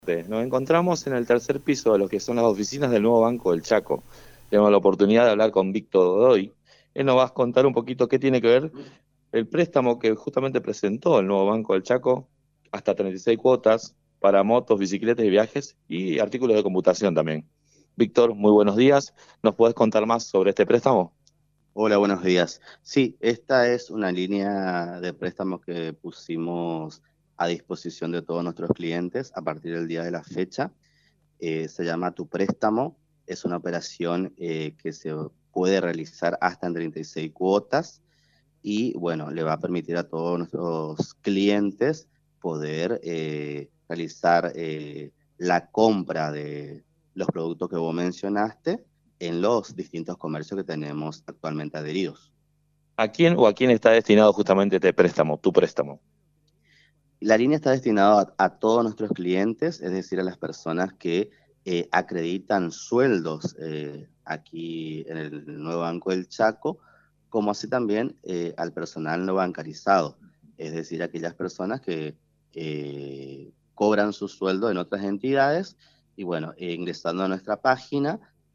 Nos encontramos en el tercer piso de lo que son las oficinas del nuevo Banco del Chaco. Tenemos la oportunidad de hablar con Víctor Godoy. Él nos va a contar un poquito qué tiene que ver el préstamo que justamente presentó el nuevo Banco del Chaco, hasta 36 cuotas para motos, bicicletas y viajes y artículos de computación también. Víctor, muy buenos días. ¿Nos podés contar más sobre este préstamo? Hola, buenos días. Sí, esta es una línea de préstamos que pusimos a disposición de todos nuestros clientes a partir del día de la fecha. Se llama Tu Préstamo. Es una operación que se puede realizar hasta en 36 cuotas y, bueno, le va a permitir a todos nuestros clientes poder realizar la compra de los productos que vos mencionaste en los distintos comercios que tenemos actualmente adheridos. ¿A quién está destinado justamente este préstamo, tu préstamo? La línea está destinada a todos nuestros clientes, es decir, a las personas que acreditan sueldos aquí en el nuevo Banco del Chaco, como así también al personal no bancarizado, es decir, aquellas personas que cobran su sueldo en otras entidades y bueno, ingresando a nuestra página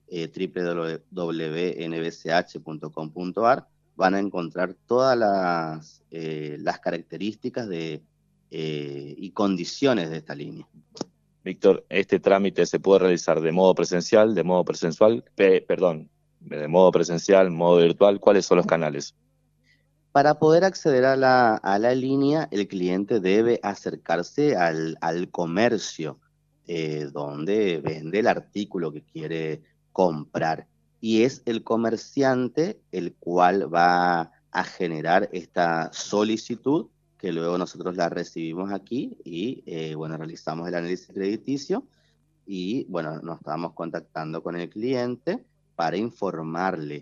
www.nbch.com.ar van a encontrar todas las características y condiciones de esta línea. Víctor, ¿este trámite se puede realizar de modo presencial, de modo de modo presencial, modo virtual? ¿Cuáles son los canales? Para poder acceder a la línea, el cliente debe acercarse al comercio donde vende el artículo que quiere comprar. Y es el comerciante el cual va a generar esta solicitud que luego nosotros la recibimos aquí y bueno, realizamos el análisis crediticio y bueno, nos estamos contactando con el cliente para informarle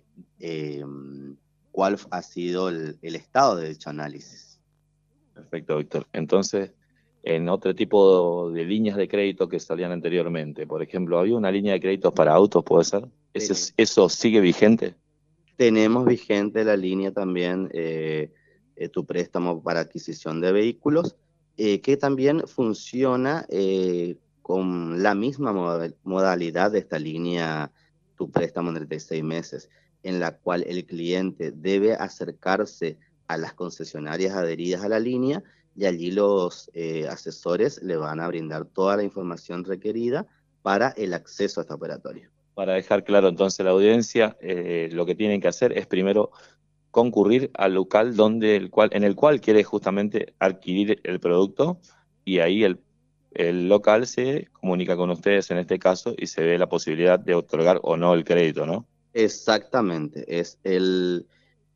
cuál ha sido el estado de dicho análisis. Perfecto, Víctor. Entonces, en otro tipo de líneas de crédito que salían anteriormente, por ejemplo, había una línea de créditos para autos, ¿puede ser? ¿Eso sigue vigente? Tenemos vigente la línea también, tu préstamo para adquisición de vehículos, que también funciona con la misma modalidad de esta línea, tu préstamo en 36 meses, en la cual el cliente debe acercarse a las concesionarias adheridas a la línea y allí los asesores le van a brindar toda la información requerida para el acceso a esta operatoria. Para dejar claro entonces a la audiencia, lo que tienen que hacer es primero concurrir al local en el cual quiere justamente adquirir el producto y ahí el local se comunica con ustedes en este caso y se ve la posibilidad de otorgar o no el crédito, ¿no? Exactamente, es el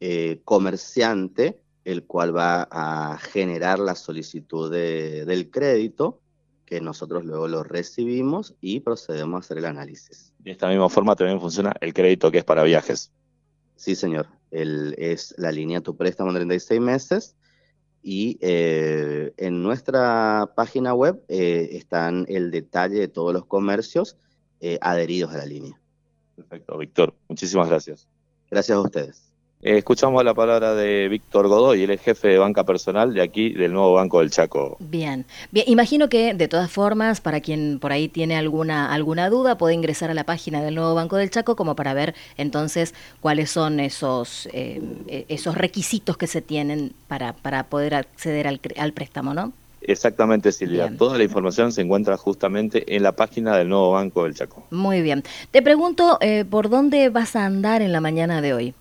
comerciante el cual va a generar la solicitud del crédito, que nosotros luego lo recibimos y procedemos a hacer el análisis. De esta misma forma también funciona el crédito que es para viajes. Sí, señor, es la línea Tu Préstamo en 36 meses y en nuestra página web están el detalle de todos los comercios adheridos a la línea. Perfecto, Víctor. Muchísimas gracias. Gracias a ustedes. Escuchamos la palabra de Víctor Godoy, él es jefe de banca personal de aquí, del nuevo Banco del Chaco. Bien, bien, imagino que de todas formas, para quien por ahí tiene alguna duda, puede ingresar a la página del nuevo Banco del Chaco como para ver entonces cuáles son esos requisitos que se tienen para poder acceder al préstamo, ¿no? Exactamente, Silvia. Bien. Toda la información se encuentra justamente en la página del nuevo Banco del Chaco. Muy bien. Te pregunto, ¿por dónde vas a andar en la mañana de hoy?